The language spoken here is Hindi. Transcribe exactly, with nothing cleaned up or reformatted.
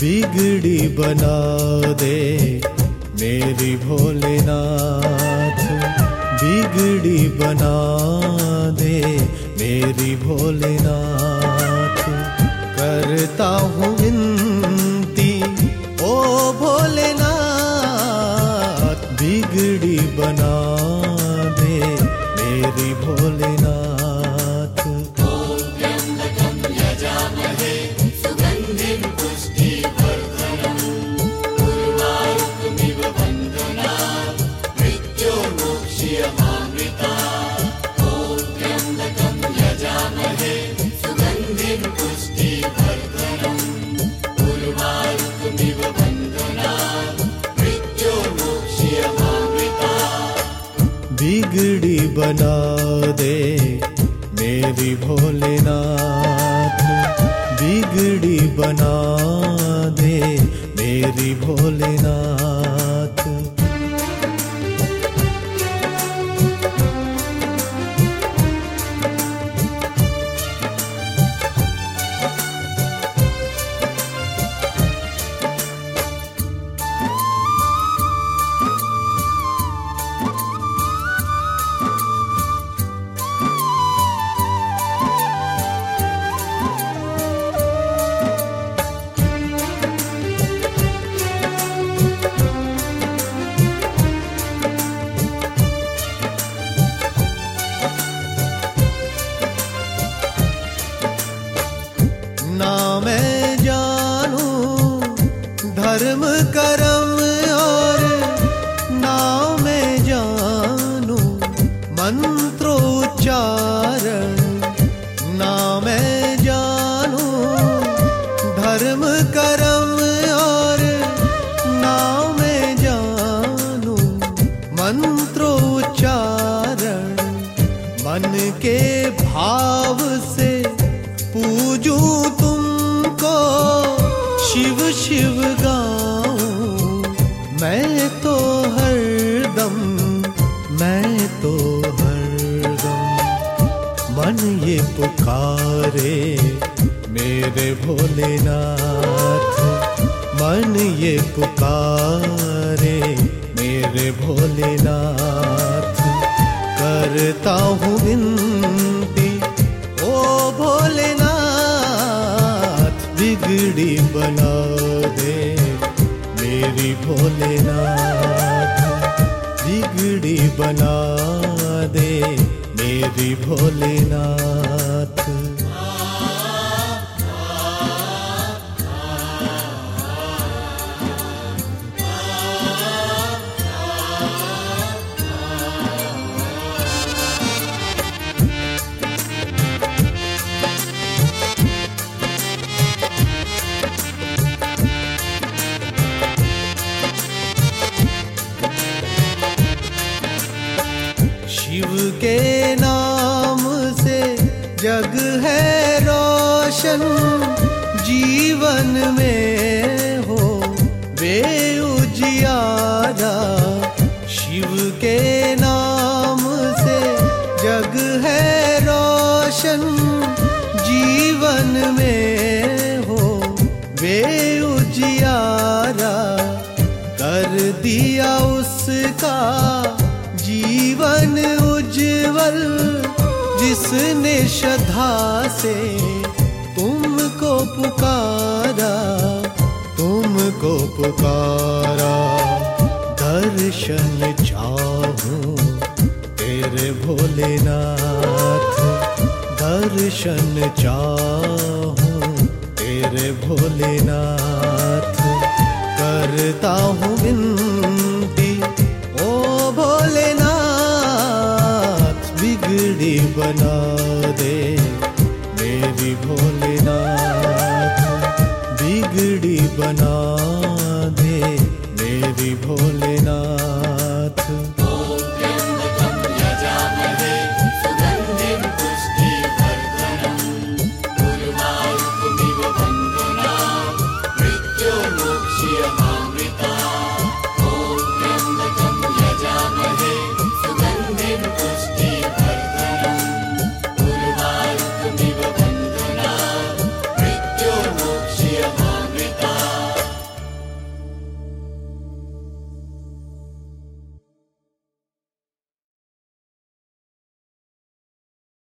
बिगड़ी बना दे मेरी भोलेनाथ, बिगड़ी बना दे मेरी भोलेनाथ। करता हूँ विनती ओ भोलेनाथ, बिगड़ी बना दे मेरी भोलेनाथ। ओम त्र्यंबकं यजामहे सुगंधिं पुष्टिवर्धनम्, उर्वारुकमिव बन्धनात् मृत्योर्मुक्ष्यमामृतात्। ओम त्र्यंबकं यजामहे सुगंधिं पुष्टिवर्धनम्, उर्वारुकमिव बन्धनात् मृत्योर्मुक्ष्यमामृतात्। बिगड़ी बना दे मेरी भोलेनाथ, बिगड़ी बना दे मेरी भोलेनाथ। ना मैं जानूं धर्म कर्म और ना मैं जानूं मंत्रोच्चारण, ना मैं जानूं धर्म कर्म और ना मैं जानूं मंत्रोच्चारण। मन के भाव से पूजूं तुमको, शिव शिव गाऊं मैं तो हरदम, मैं तो हरदम। मन ये पुकारे मेरे भोलेनाथ, मन ये पुकारे मेरे भोलेनाथ। करता हूँ विनती ओ भोलेनाथ, बिगड़ी बना दे मेरी भोलेनाथ, बिगड़ी बना दे मेरी भोलेनाथ। शिव के नाम से जग है रोशन, जीवन में हो वे उजियारा। शिव के नाम से जग है रोशन, जीवन में हो वे उजियारा। कर दिया उसका जीवन उज्जवल, जिसने श्रद्धा से तुमको पुकारा, तुमको पुकारा। दर्शन चाहूं तेरे भोलेनाथ, दर्शन चाहूं तेरे भोलेनाथ। करता हूँ विनती ओ भोलेनाथ, बिगड़ी बना दे मेरी भोलेनाथ, बिगड़ी बना